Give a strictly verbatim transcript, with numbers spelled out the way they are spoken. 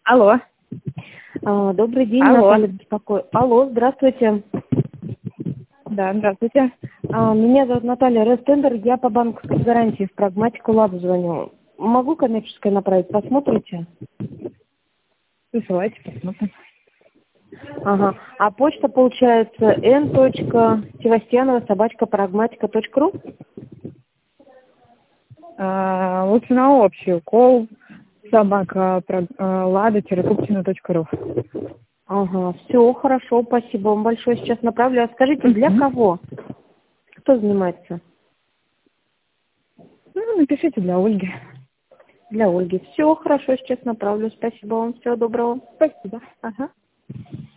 Алло. А, Добрый день, Алло. Наталья беспокоит. Алло, здравствуйте. Да, здравствуйте. А, Меня зовут Наталья Рестендер, я по банковской гарантии в Прагматику Лаб звоню. Могу коммерческое направить, посмотрите? Высылайте, посмотрим. Ага. А почта получается н севастьянова собачка прагматика точка ру? А, лучше на общую. Кол собака лада купчина точка ру. Ага, все, хорошо, спасибо вам большое, сейчас направлю. А скажите, для Мгм. кого? Кто занимается? Ну, напишите для Ольги. Для Ольги. Все, хорошо, сейчас направлю. Спасибо вам, всего доброго. Спасибо. Ага.